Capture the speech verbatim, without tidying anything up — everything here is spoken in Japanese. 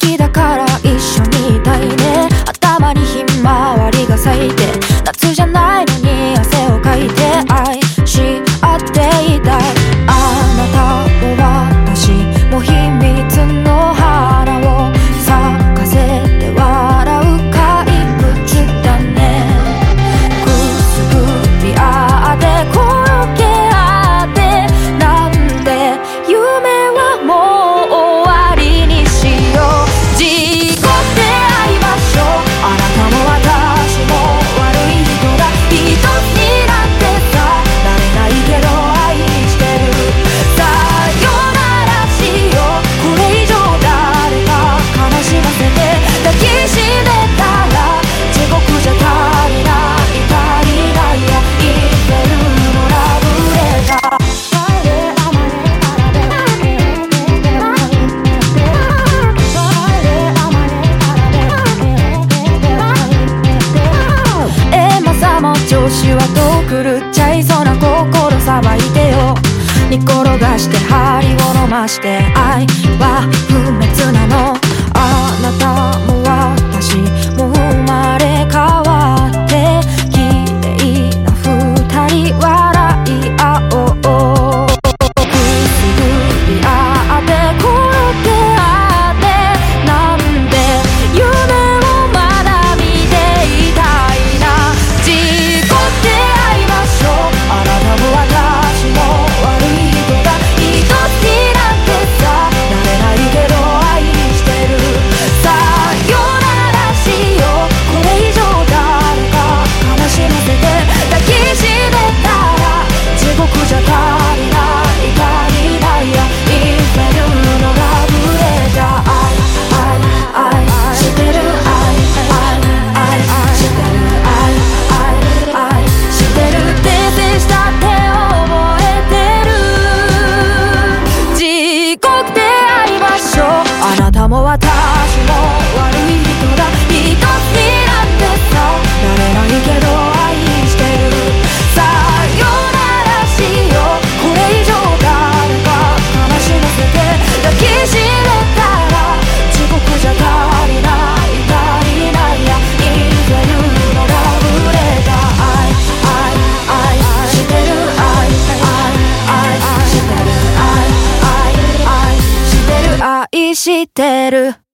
きだから一緒にいたいね。頭にひまわりが咲いて、夏じゃないのに汗をかいて愛し合っていたい。あなたも私も秘密の花を咲かせて笑う怪物だね。くすぶり合って転げ合ってなんて夢はもう終わりにしよう。事故って会いましょう。あなたも私も悪い人だ。一つになってさなれないけど愛してる。さよならしよう。これ以上誰か悲しませて抱きしめたら地獄じゃ足りない足りないやインフェルノラブレター。えまさも調子はどう狂っちゃいそうな心さばいてよ。煮転がして針を飲まして愛は不滅なの。あなたも私も生まれ変わって綺麗な二人笑い合おう。くすぶり合って転げ合ってなんて夢をまだ見ていたいな。事故って会いましょう。あなたも私も悪い人だ。一つになってさなれないけど愛してる。さよならしよう。これ以上誰か悲しませて抱きしめたら地獄じゃ足りない足りないやインフェルノラブレター。愛愛愛してる。愛愛愛してる。愛愛愛してる。訂正したって覚えてる。事故って会いましょう。あなたも私も悪い人だ。一つになってさなれないけど愛してる。さよならしよう。これ以上誰か悲しませて抱きしめたら地獄じゃ足りない足りないやインフェルノラブレター。愛愛愛してる。愛愛愛してる。愛愛愛してる。愛してる。